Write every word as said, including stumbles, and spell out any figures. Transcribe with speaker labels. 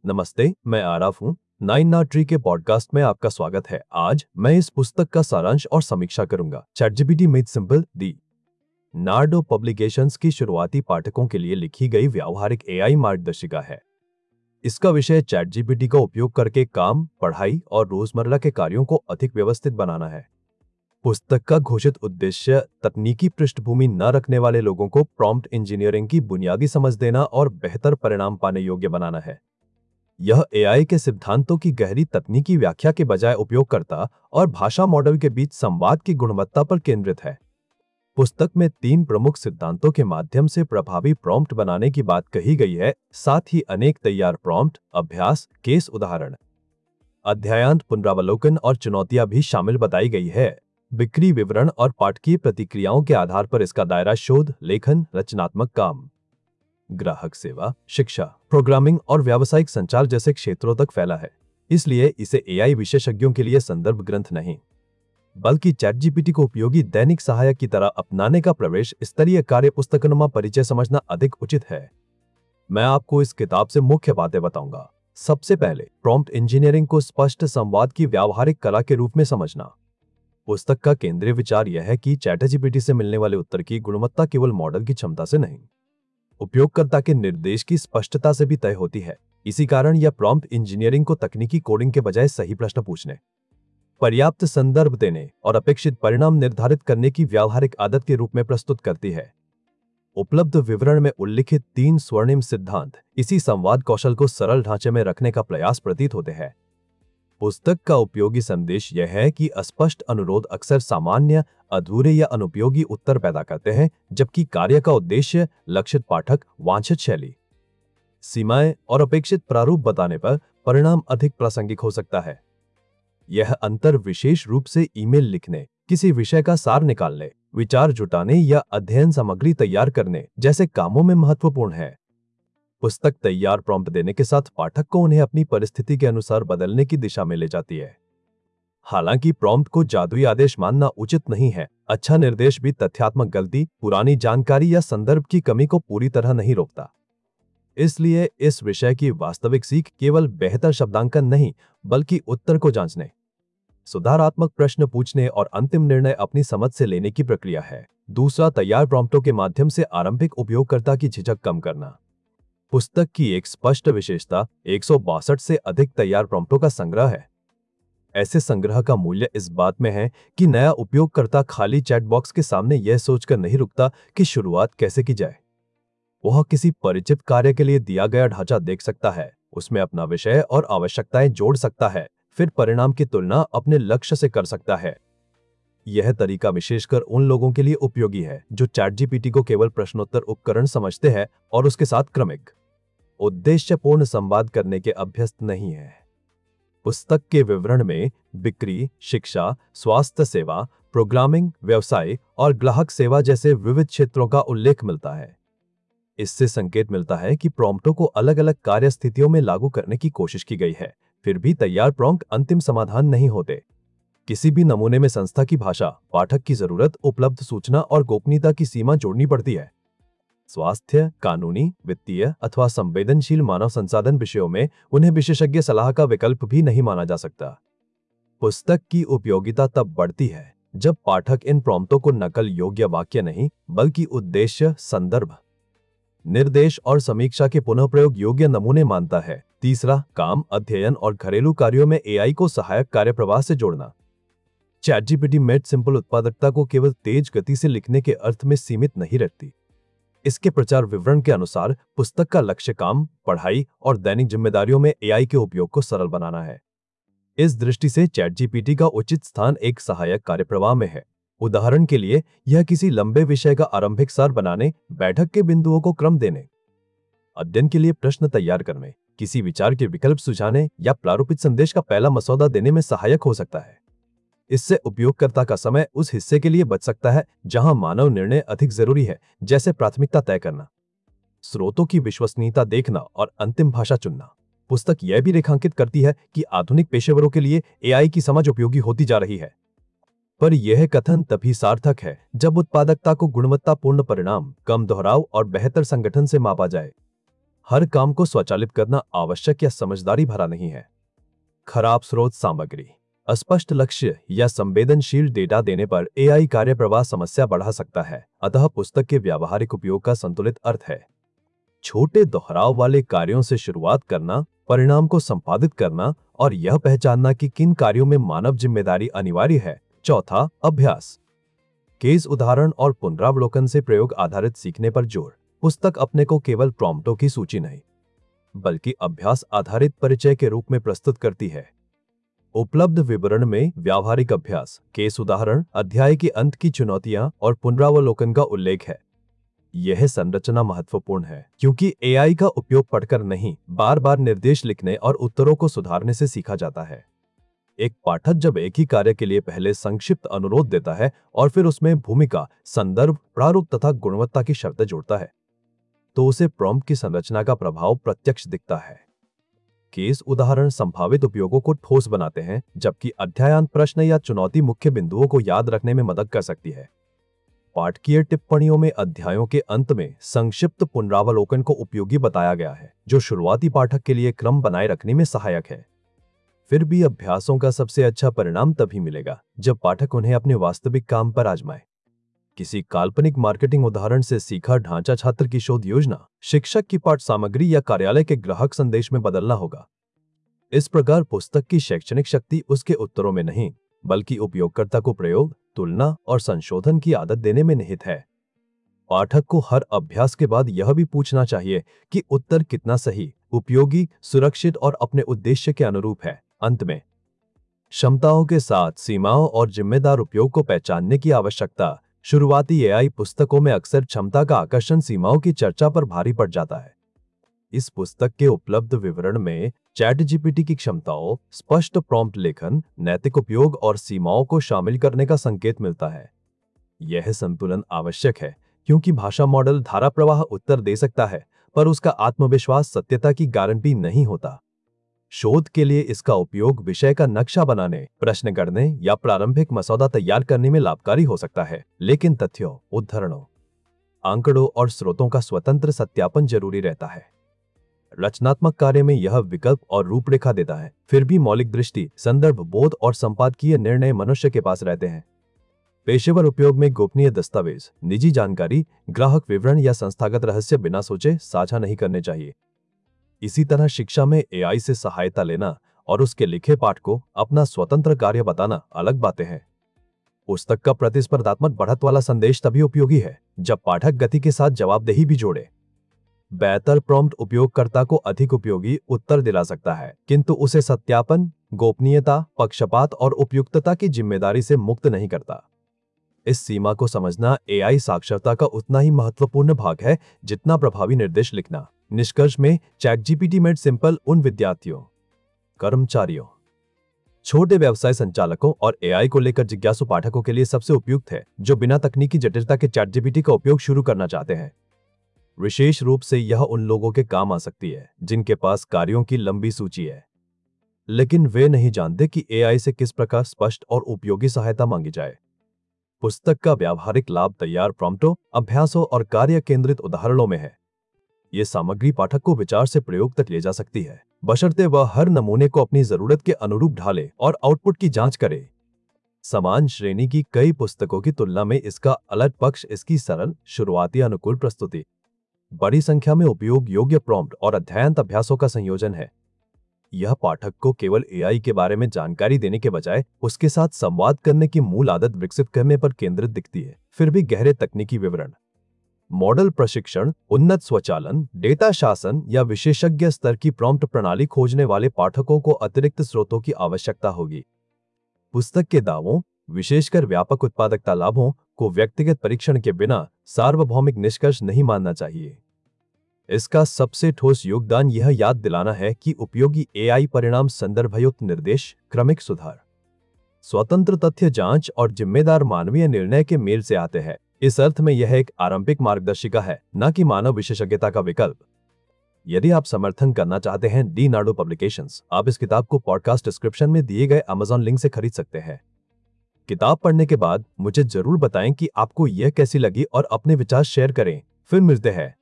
Speaker 1: नमस्ते, मैं आराफ हूँ। नाइन नाट ट्री के पॉडकास्ट में आपका स्वागत है। आज मैं इस पुस्तक का सारांश और समीक्षा करूंगा। ChatGPT made simple, the Nardo publications की शुरुआती पाठकों के लिए लिखी गई व्यावहारिक एआई मार्गदर्शिका है। इसका विषय चैटजीपीटी का उपयोग करके काम, पढ़ाई और रोजमर्रा के कार्यों को अधिक व्यवस्थित बनाना है। पुस्तक का घोषित उद्देश्य तकनीकी पृष्ठभूमि न रखने वाले लोगों को प्रॉम्प्ट इंजीनियरिंग की बुनियादी समझ देना और बेहतर परिणाम पाने योग्य बनाना है। यह एआई के सिद्धांतों की गहरी तकनीकी व्याख्या के बजाय उपयोगकर्ता और भाषा मॉडल के बीच संवाद की गुणवत्ता पर केंद्रित है। पुस्तक में तीन प्रमुख सिद्धांतों के माध्यम से प्रभावी प्रॉम्प्ट बनाने की बात कही गई है, साथ ही अनेक तैयार प्रॉम्प्ट, अभ्यास, केस उदाहरण, अध्यायांत, पुनरावलोकन और चुनौतियां भी शामिल बताई गई है। बिक्री विवरण और पाठकीय प्रतिक्रियाओं के आधार पर इसका दायरा शोध, लेखन, रचनात्मक काम, ग्राहक सेवा, शिक्षा, प्रोग्रामिंग और व्यावसायिक संचार जैसे क्षेत्रों तक फैला है। इसलिए इसे एआई विशेषज्ञों के लिए संदर्भ ग्रंथ नहीं, बल्कि चैटजीपीटी को उपयोगी दैनिक सहायक की तरह अपनाने का प्रवेश स्तरीय कार्य पुस्तकनुमा परिचय समझना अधिक उचित है। मैं आपको इस किताब से मुख्य बातें बताऊंगा। सबसे पहले, प्रॉम्प्ट इंजीनियरिंग को स्पष्ट संवाद की व्यावहारिक कला के रूप में समझना। पुस्तक का केंद्रीय विचार यह है कि चैटजीपीटी से मिलने वाले उत्तर की गुणवत्ता केवल मॉडल की क्षमता से नहीं, उपयोगकर्ता के निर्देश की स्पष्टता से भी तय होती है। इसी कारण यह प्रॉम्प्ट इंजीनियरिंग को तकनीकी कोडिंग के बजाय सही प्रश्न पूछने, पर्याप्त संदर्भ देने और अपेक्षित परिणाम निर्धारित करने की व्यावहारिक आदत के रूप में प्रस्तुत करती है। उपलब्ध विवरण में उल्लिखित तीन स्वर्णिम सिद्धांत इसी संवाद कौशल को सरल ढांचे में रखने का प्रयास प्रतीत होते हैं। पुस्तक का उपयोगी संदेश यह है कि अस्पष्ट अनुरोध अक्सर सामान्य, अधूरे या अनुपयोगी उत्तर पैदा करते हैं, जबकि कार्य का उद्देश्य लक्षित पाठक, वांछित शैली, सीमाएं और अपेक्षित प्रारूप बताने पर परिणाम अधिक प्रासंगिक हो सकता है। यह अंतर विशेष रूप से ईमेल लिखने, किसी विषय का सार निकालने, विचार जुटाने या अध्ययन सामग्री तैयार करने जैसे कामों में महत्वपूर्ण है। पुस्तक तैयार प्रॉम्प्ट देने के साथ पाठक को उन्हें अपनी परिस्थिति के अनुसार बदलने की दिशा में ले जाती है। हालांकि प्रॉम्प्ट को जादुई आदेश मानना उचित नहीं है। अच्छा निर्देश भी तथ्यात्मक गलती, पुरानी जानकारी या संदर्भ की कमी को पूरी तरह नहीं रोकता। इसलिए इस विषय की वास्तविक सीख केवल बेहतर शब्दांकन नहीं, बल्कि उत्तर को जांचने, सुधारात्मक प्रश्न पूछने और अंतिम निर्णय अपनी समझ से लेने की प्रक्रिया है। दूसरा, तैयार प्रॉम्प्टों के माध्यम से आरंभिक उपयोगकर्ता की झिझक कम करना। पुस्तक की एक स्पष्ट विशेषता एक सौ बासठ से अधिक तैयार प्रॉम्प्टों का संग्रह है। ऐसे संग्रह का मूल्य इस बात में है कि नया उपयोगकर्ता खाली चैट बॉक्स के सामने यह सोचकर नहीं रुकता कि शुरुआत कैसे की जाए। वह किसी परिचित कार्य के लिए दिया गया ढांचा देख सकता है, उसमें अपना विषय और आवश्यकताएं जोड़ सकता है, फिर परिणाम की तुलना अपने लक्ष्य से कर सकता है। यह तरीका विशेषकर उन लोगों के लिए उपयोगी है जो चैटजीपीटी को केवल प्रश्नोत्तर उपकरण समझते हैं और उसके साथ क्रमिक, उद्देश्यपूर्ण संवाद करने के अभ्यस्त नहीं है। पुस्तक के विवरण में बिक्री, शिक्षा, स्वास्थ्य सेवा, प्रोग्रामिंग, व्यवसाय और ग्राहक सेवा जैसे विविध क्षेत्रों का उल्लेख मिलता है। इससे संकेत मिलता है कि प्रॉम्प्टों को अलग अलग कार्य स्थितियों में लागू करने की कोशिश की गई है। फिर भी तैयार प्रॉम्प्ट अंतिम समाधान नहीं होते। किसी भी नमूने में संस्था की भाषा, पाठक की जरूरत, उपलब्ध सूचना और गोपनीयता की सीमा जोड़नी पड़ती है। स्वास्थ्य, कानूनी, वित्तीय अथवा संवेदनशील मानव संसाधन विषयों में उन्हें विशेषज्ञ सलाह का विकल्प भी नहीं माना जा सकता। पुस्तक की उपयोगिता तब बढ़ती है जब पाठक इन प्रॉम्प्टों को नकल योग्य वाक्य नहीं, बल्कि उद्देश्य, संदर्भ, निर्देश और समीक्षा के पुनः प्रयोग योग्य नमूने मानता है। तीसरा, काम, अध्ययन और घरेलू कार्यों में एआई को सहायक कार्य प्रवाह से जोड़ना। चैटजीपीटी मेड सिंपल उत्पादकता को केवल तेज गति से लिखने के अर्थ में सीमित नहीं रखती। इसके प्रचार विवरण के अनुसार पुस्तक का लक्ष्य काम, पढ़ाई और दैनिक जिम्मेदारियों में एआई के उपयोग को सरल बनाना है। इस दृष्टि से चैटजीपीटी का उचित स्थान एक सहायक कार्यप्रवाह में है। उदाहरण के लिए, यह किसी लंबे विषय का आरंभिक सार बनाने, बैठक के बिंदुओं को क्रम देने, अध्ययन के लिए प्रश्न तैयार करने, किसी विचार के विकल्प सुझाने या प्रारूपित संदेश का पहला मसौदा देने में सहायक हो सकता है। इससे उपयोगकर्ता का समय उस हिस्से के लिए बच सकता है जहां मानव निर्णय अधिक जरूरी है, जैसे प्राथमिकता तय करना, स्रोतों की विश्वसनीयता देखना और अंतिम भाषा चुनना। पुस्तक यह भी रेखांकित करती है कि आधुनिक पेशेवरों के लिए एआई की समझ उपयोगी होती जा रही है, पर यह कथन तभी सार्थक है जब उत्पादकता को गुणवत्तापूर्ण परिणाम, कम दोहराव और बेहतर संगठन से मापा जाए। हर काम को स्वचालित करना आवश्यक या समझदारी भरा नहीं है। खराब स्रोत सामग्री, अस्पष्ट लक्ष्य या संवेदनशील डेटा देने पर एआई कार्यप्रवाह समस्या बढ़ा सकता है। अतः पुस्तक के व्यावहारिक उपयोग का संतुलित अर्थ है छोटे दोहराव वाले कार्यों से शुरुआत करना, परिणाम को संपादित करना और यह पहचानना कि किन कार्यों में मानव जिम्मेदारी अनिवार्य है। चौथा, अभ्यास, केस उदाहरण और पुनरावलोकन से प्रयोग आधारित सीखने पर जोर। पुस्तक अपने को केवल प्रॉम्प्टों की सूची नहीं बल्कि अभ्यास आधारित परिचय के रूप में प्रस्तुत करती है। उपलब्ध विवरण में व्यावहारिक अभ्यास, केस उदाहरण, अध्याय के अंत की चुनौतियां और पुनरावलोकन का उल्लेख है। यह संरचना महत्वपूर्ण है क्योंकि एआई का उपयोग पढ़कर नहीं, बार बार निर्देश लिखने और उत्तरों को सुधारने से सीखा जाता है। एक पाठक जब एक ही कार्य के लिए पहले संक्षिप्त अनुरोध देता है और फिर उसमें भूमिका, संदर्भ, प्रारूप तथा गुणवत्ता की शर्तें जोड़ता है तो उसे प्रॉम्प्ट की संरचना का प्रभाव प्रत्यक्ष दिखता है। केस उदाहरण संभावित उपयोगों को ठोस बनाते हैं, जबकि अध्यायांत प्रश्न या चुनौती मुख्य बिंदुओं को याद रखने में मदद कर सकती है। पाठकीय टिप्पणियों में अध्यायों के अंत में संक्षिप्त पुनरावलोकन को उपयोगी बताया गया है, जो शुरुआती पाठक के लिए क्रम बनाए रखने में सहायक है। फिर भी अभ्यासों का सबसे अच्छा परिणाम तभी मिलेगा जब पाठक उन्हें अपने वास्तविक काम पर आजमाए। किसी काल्पनिक मार्केटिंग उदाहरण से सीखा ढांचा छात्र की शोध योजना, शिक्षक की पाठ सामग्री या कार्यालय के ग्राहक संदेश में बदलना होगा। इस प्रकार पुस्तक की शैक्षणिक शक्ति उसके उत्तरों में नहीं बल्कि उपयोगकर्ता को प्रयोग, तुलना और संशोधन की आदत देने में निहित है। पाठक को हर अभ्यास के बाद यह भी पूछना चाहिए कि उत्तर कितना सही, उपयोगी, सुरक्षित और अपने उद्देश्य के अनुरूप है। अंत में, क्षमताओं के साथ सीमाओं और जिम्मेदार उपयोग को पहचानने की आवश्यकता। शुरुआती एआई पुस्तकों में अक्सर क्षमता का आकर्षण सीमाओं की चर्चा पर भारी पड़ जाता है। इस पुस्तक के उपलब्ध विवरण में चैट जीपीटी की क्षमताओं, स्पष्ट प्रॉम्प्ट लेखन, नैतिक उपयोग और सीमाओं को शामिल करने का संकेत मिलता है। यह संतुलन आवश्यक है क्योंकि भाषा मॉडल धारा प्रवाह उत्तर दे सकता है, पर उसका आत्मविश्वास सत्यता की गारंटी नहीं होता। शोध के लिए इसका उपयोग विषय का नक्शा बनाने, प्रश्न करने या प्रारंभिक मसौदा तैयार करने में लाभकारी हो सकता है, लेकिन तथ्यों, उद्धरणों, आंकड़ों और स्रोतों का स्वतंत्र सत्यापन जरूरी रहता है। रचनात्मक कार्य में यह विकल्प और रूपरेखा देता है, फिर भी मौलिक दृष्टि, संदर्भ, बोध और संपादकीय निर्णय मनुष्य के पास रहते हैं। पेशेवर उपयोग में गोपनीय दस्तावेज, निजी जानकारी, ग्राहक विवरण या संस्थागत रहस्य बिना सोचे साझा नहीं करने चाहिए। इसी तरह शिक्षा में एआई से सहायता लेना और उसके लिखे पाठ को अपना स्वतंत्र कार्य बताना अलग बातें हैं। पुस्तक का प्रतिस्पर्धात्मक बढ़त वाला संदेश तभी उपयोगी है जब पाठक गति के साथ जवाबदेही भी जोड़े। बेहतर प्रॉम्प्ट उपयोगकर्ता को अधिक उपयोगी उत्तर दिला सकता है, किंतु उसे सत्यापन, गोपनीयता, पक्षपात और उपयुक्तता की जिम्मेदारी से मुक्त नहीं करता। इस सीमा को समझना एआई साक्षरता का उतना ही महत्वपूर्ण भाग है जितना प्रभावी निर्देश लिखना। निष्कर्ष में, चैट जीपीटी मेड सिंपल उन विद्यार्थियों, कर्मचारियों, छोटे व्यवसाय संचालकों और एआई को लेकर जिज्ञासु पाठकों के लिए सबसे उपयुक्त है जो बिना तकनीकी जटिलता के चैट जीपीटी का उपयोग शुरू करना चाहते हैं। विशेष रूप से यह उन लोगों के काम आ सकती है जिनके पास कार्यों की लंबी सूची है, लेकिन वे नहीं जानते कि एआई से किस प्रकार स्पष्ट और उपयोगी सहायता मांगी जाए। पुस्तक का व्यावहारिक लाभ तैयार प्रॉम्प्टों, अभ्यासों और कार्य केंद्रित उदाहरणों में है। ये सामग्री पाठक को विचार से प्रयोग तक ले जा सकती है, बशर्ते वह हर नमूने को अपनी जरूरत के अनुरूप ढाले और आउटपुट की जांच करे। समान श्रेणी की कई पुस्तकों की तुलना में इसका अलग पक्ष इसकी सरल, शुरुआती अनुकूल प्रस्तुति, बड़ी संख्या में उपयोग योग्य प्रॉम्प्ट और अध्ययन अभ्यासों का संयोजन है। यह पाठक को केवल एआई के बारे में जानकारी देने के बजाय उसके साथ संवाद करने की मूल आदत विकसित करने पर केंद्रित दिखती है। फिर भी गहरे तकनीकी विवरण, मॉडल प्रशिक्षण, उन्नत स्वचालन, डेटा शासन या विशेषज्ञ स्तर की प्रॉम्प्ट प्रणाली खोजने वाले पाठकों को अतिरिक्त स्रोतों की आवश्यकता होगी। पुस्तक के दावों, विशेषकर व्यापक उत्पादकता लाभों, को व्यक्तिगत परीक्षण के बिना सार्वभौमिक निष्कर्ष नहीं मानना चाहिए। इसका सबसे ठोस योगदान यह याद दिलाना है कि उपयोगी एआई परिणाम संदर्भयुक्त निर्देश, क्रमिक सुधार, स्वतंत्र तथ्य जांच और जिम्मेदार मानवीय निर्णय के मेल से आते हैं। इस अर्थ में यह एक आरंभिक मार्गदर्शिका है, न कि मानव विशेषज्ञता का विकल्प। यदि आप समर्थन करना चाहते हैं डी नार्डो पब्लिकेशंस, आप इस किताब को पॉडकास्ट डिस्क्रिप्शन में दिए गए अमेज़न लिंक से खरीद सकते हैं। किताब पढ़ने के बाद मुझे जरूर बताएं कि आपको यह कैसी लगी और अपने विचार शेयर करें। फिर मिलते हैं।